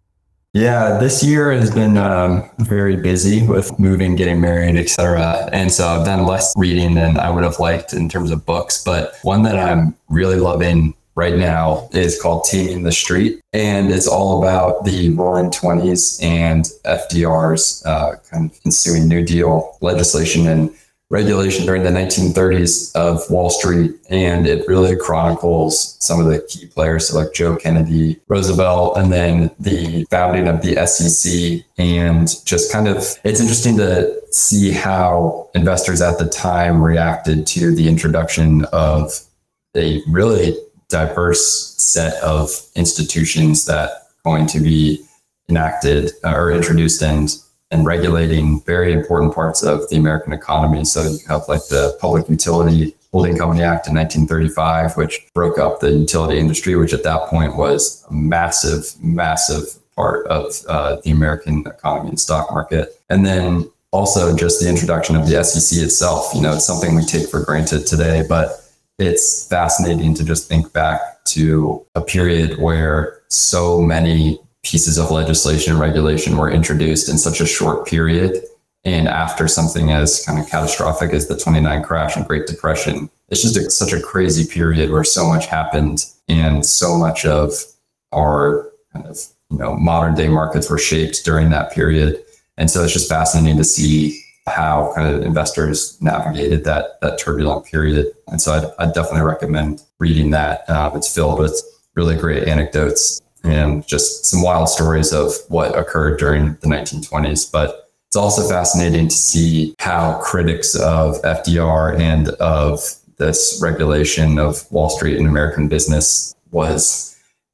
Yeah, this year has been very busy with moving, getting married, etc. And so I've done less reading than I would have liked in terms of books. But one that I'm really loving right now is called Taming the Street. And it's all about the Roaring 20s and FDR's kind of ensuing New Deal legislation and regulation during the 1930s of Wall Street. And it really chronicles some of the key players, so like Joe Kennedy, Roosevelt, and then the founding of the SEC. And just kind of, it's interesting to see how investors at the time reacted to the introduction of a really diverse set of institutions that are going to be enacted or introduced and regulating very important parts of the American economy. So you have like the Public Utility Holding Company Act in 1935, which broke up the utility industry, which at that point was a massive, massive part of the American economy and stock market. And then also just the introduction of the SEC itself. It's something we take for granted today, but it's fascinating to just think back to a period where so many pieces of legislation and regulation were introduced in such a short period And after something as kind of catastrophic as the 29 crash and Great Depression, it's just such a crazy period where so much happened and so much of our kind of, modern day markets were shaped during that period. And so it's just fascinating to see how kind of investors navigated that turbulent period. And so I'd definitely recommend reading that. It's filled with really great anecdotes and just some wild stories of what occurred during the 1920s. But it's also fascinating to see how critics of FDR and of this regulation of Wall Street and American business was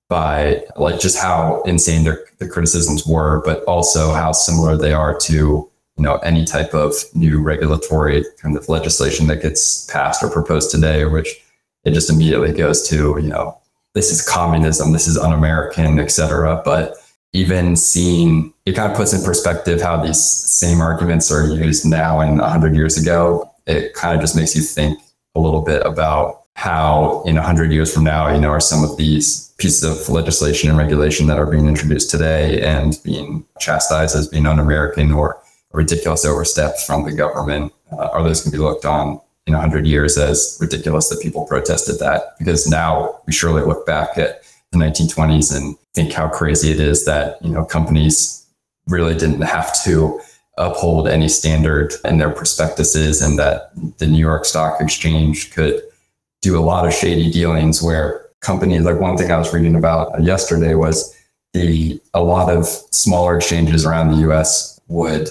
by just how insane the criticisms were, but also how similar they are to, any type of new regulatory kind of legislation that gets passed or proposed today, which it just immediately goes to, this is communism, this is un-American, et cetera. But even seeing, it kind of puts in perspective how these same arguments are used now and 100 years ago. It kind of just makes you think a little bit about how in 100 years from now, are some of these pieces of legislation and regulation that are being introduced today and being chastised as being un-American or ridiculous oversteps from the government, are those going to be looked on in 100 years as ridiculous that people protested that? Because now we surely look back at the 1920s and think how crazy it is that, companies really didn't have to uphold any standard in their prospectuses, and that the New York Stock Exchange could do a lot of shady dealings where companies, like one thing I was reading about yesterday was a lot of smaller exchanges around the US would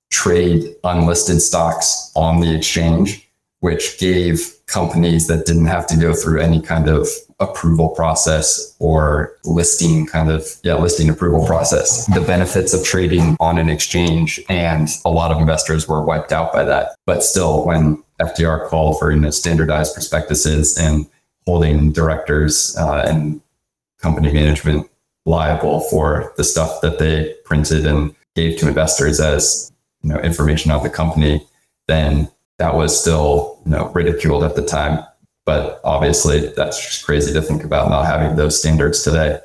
trade unlisted stocks on the exchange, which gave companies that didn't have to go through any kind of approval process or listing approval process, the benefits of trading on an exchange. And a lot of investors were wiped out by that. But still, when FDR called for standardized prospectuses and holding directors and company management liable for the stuff that they printed and gave to investors as information on the company, then that was still ridiculed at the time. But obviously, that's just crazy to think about not having those standards today.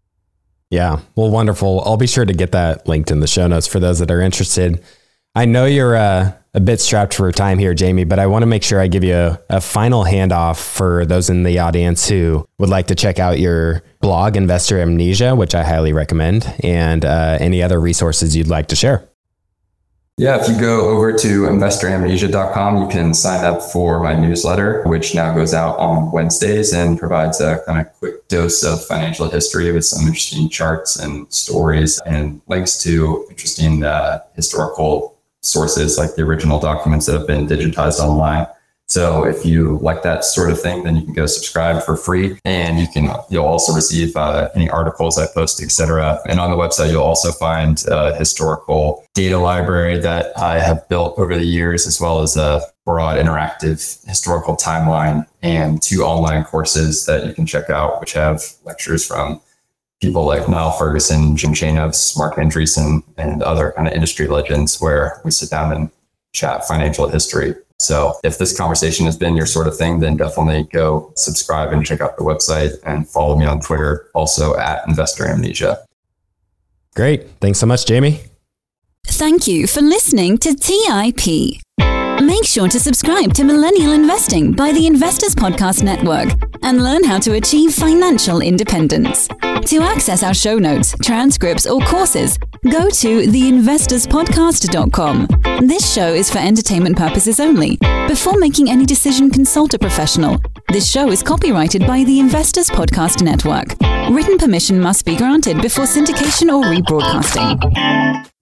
Yeah, well, wonderful. I'll be sure to get that linked in the show notes for those that are interested. I know you're a bit strapped for time here, Jamie, but I want to make sure I give you a final handoff for those in the audience who would like to check out your blog, Investor Amnesia, which I highly recommend, and any other resources you'd like to share. Yeah, if you go over to investoramnesia.com, you can sign up for my newsletter, which now goes out on Wednesdays and provides a kind of quick dose of financial history with some interesting charts and stories and links to interesting historical sources like the original documents that have been digitized online. So if you like that sort of thing, then you can go subscribe for free, and you'll also receive any articles I post, etc. And on the website, you'll also find a historical data library that I have built over the years, as well as a broad interactive historical timeline and 2 online courses that you can check out, which have lectures from people like Niall Ferguson, Jim Chanos, Mark Andreessen, and other kind of industry legends, where we sit down and chat financial history. So if this conversation has been your sort of thing, then definitely go subscribe and check out the website and follow me on Twitter, also at Investor Amnesia. Great. Thanks so much, Jamie. Thank you for listening to TIP. Make sure to subscribe to Millennial Investing by the Investors Podcast Network and learn how to achieve financial independence. To access our show notes, transcripts, or courses, go to theinvestorspodcast.com. This show is for entertainment purposes only. Before making any decision, consult a professional. This show is copyrighted by the Investors Podcast Network. Written permission must be granted before syndication or rebroadcasting.